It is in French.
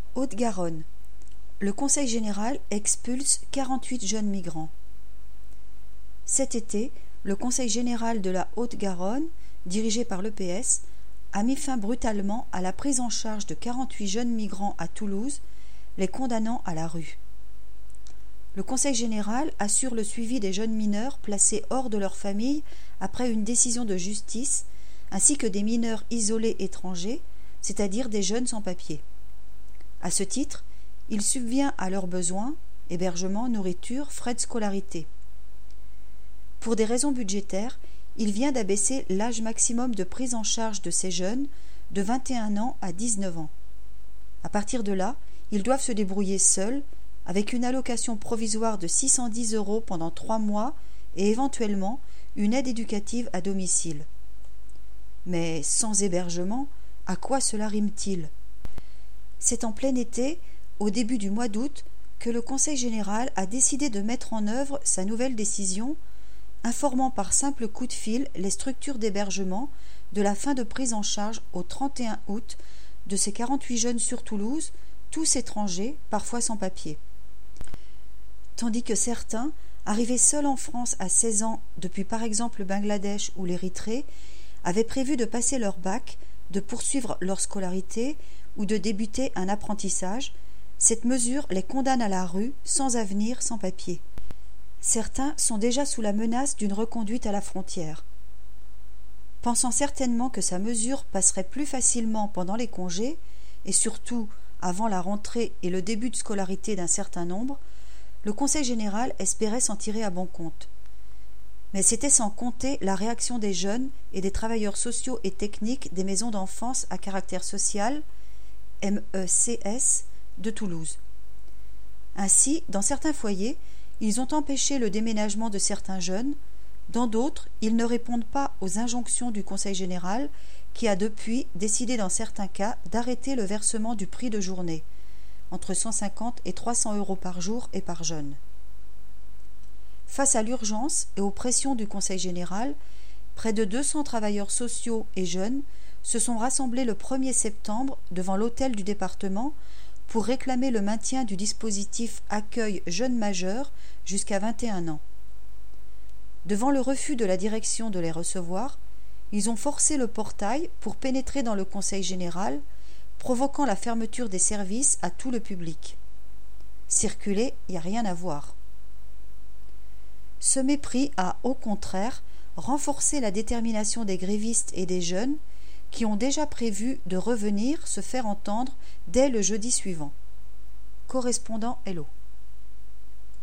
Haute-Garonne. Le Conseil général expulse 48 jeunes migrants. Cet été, le Conseil général de la Haute-Garonne, dirigé par l'EPS, a mis fin brutalement à la prise en charge de 48 jeunes migrants à Toulouse, les condamnant à la rue. Le Conseil général assure le suivi des jeunes mineurs placés hors de leur famille après une décision de justice, ainsi que des mineurs isolés étrangers, c'est-à-dire des jeunes sans papier. À ce titre, il subvient à leurs besoins, hébergement, nourriture, frais de scolarité. Pour des raisons budgétaires, il vient d'abaisser l'âge maximum de prise en charge de ces jeunes de 21 ans à 19 ans. À partir de là, ils doivent se débrouiller seuls, avec une allocation provisoire de 610 € pendant 3 mois et éventuellement une aide éducative à domicile. Mais sans hébergement, à quoi cela rime-t-il ? C'est en plein été, au début du mois d'août, que le Conseil général a décidé de mettre en œuvre sa nouvelle décision, informant par simple coup de fil les structures d'hébergement de la fin de prise en charge au 31 août de ces 48 jeunes sur Toulouse, tous étrangers, parfois sans papier. Tandis que certains, arrivés seuls en France à 16 ans depuis par exemple le Bangladesh ou l'Érythrée, avaient prévu de passer leur bac, de poursuivre leur scolarité ou de débuter un apprentissage, cette mesure les condamne à la rue, sans avenir, sans papier. Certains sont déjà sous la menace d'une reconduite à la frontière. Pensant certainement que sa mesure passerait plus facilement pendant les congés, et surtout avant la rentrée et le début de scolarité d'un certain nombre, le Conseil général espérait s'en tirer à bon compte. Mais c'était sans compter la réaction des jeunes et des travailleurs sociaux et techniques des maisons d'enfance à caractère social, MECS, de Toulouse. Ainsi, dans certains foyers, ils ont empêché le déménagement de certains jeunes, dans d'autres, ils ne répondent pas aux injonctions du Conseil général qui a depuis décidé dans certains cas d'arrêter le versement du prix de journée, entre 150 et 300 € par jour et par jeune. Face à l'urgence et aux pressions du Conseil général, près de 200 travailleurs sociaux et jeunes se sont rassemblés le 1er septembre devant l'hôtel du département pour réclamer le maintien du dispositif accueil jeunes majeurs jusqu'à 21 ans. Devant le refus de la direction de les recevoir, ils ont forcé le portail pour pénétrer dans le Conseil général, provoquant la fermeture des services à tout le public. Circuler, il n'y a rien à voir. Ce mépris a, au contraire, renforcé la détermination des grévistes et des jeunes qui ont déjà prévu de revenir se faire entendre dès le jeudi suivant. Correspondant Hello.